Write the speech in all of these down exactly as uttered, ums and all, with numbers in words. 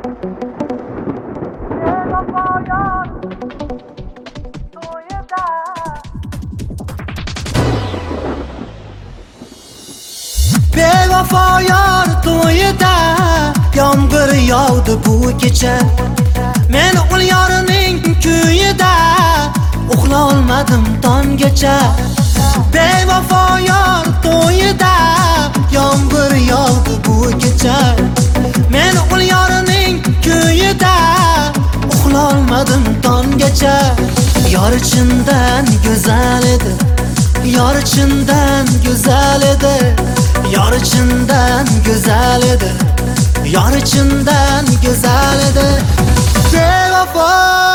Bevafo yar to'yida yomg'ir yog'di bu kecha. Men ul yorining kuyida uxla olmadim tonggacha. Bevafo yar to'yida yomg'ir yog'di bu kecha. Men ul yorining kuyida uxla olmadim tonggacha. Yor chindan go'zal edi, yor chindan go'zal edi, yor chindan go'zal edi, yor chindan go'zal edi. Bevafo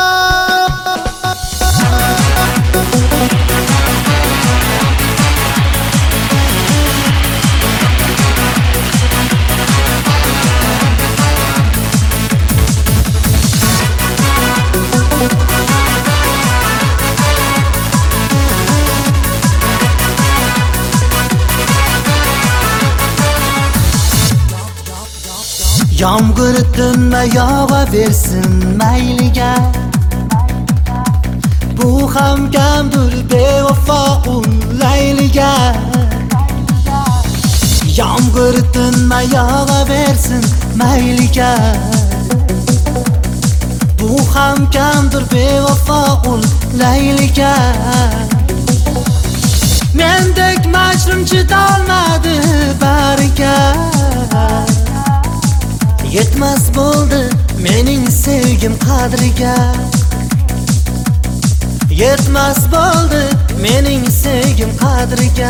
yomg'ir tinma yog'aversin mayliga. Bu ham kamdir bevafo layliga. Yomg'ir tinma yog'aversin mayliga. Bu ham kamdir bevafo layliga. Mendek majnun chidolmadi bariga. Yetmas bo'ldi mening sevgim qadriga. Yetmas bo'ldi mening sevgim qadriga.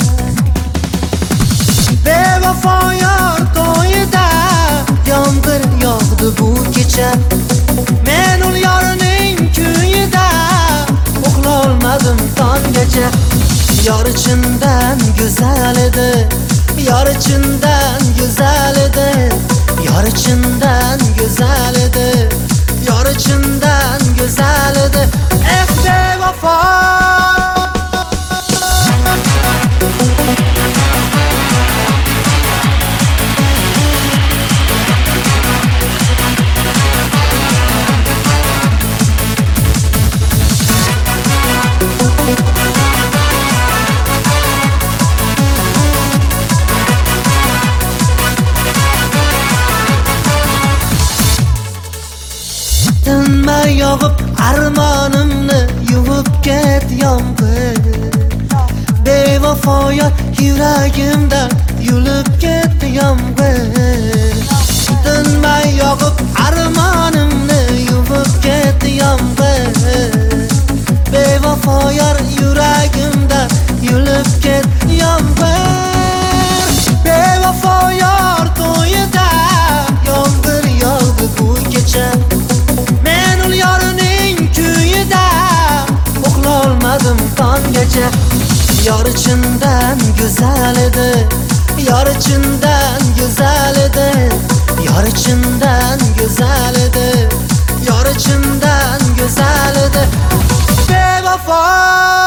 Bevafo yor to'yida yomg'ir yog'di bu kecha. Men ul yorining kuyida uxla olmadim tonggacha. Yor chindan go'zal edi, yor chindan go'zal edi, yor chindan go'zal edi, yor chindan go'zal edi. Eh bevafo tinmay yog'ib armonimni yuvib ket yomg'ir. Bevafo yor yuragimdan yulib ketdi yomg'ir. Tinmay yog'ib armonimni yuvib ketdi yomg'ir. Bevafo yor yuragimdan yulib ketdi yomg'ir. Bevafo yor to'yida yomg'ir yog'di bu kecha. Men ul yorining kuyida uxla olmadim tonggacha. Yor chindan go'zal edi, yor chindan go'zal edi, yor chindan go'zal edi, yor chindan go'zal edi. Bevafo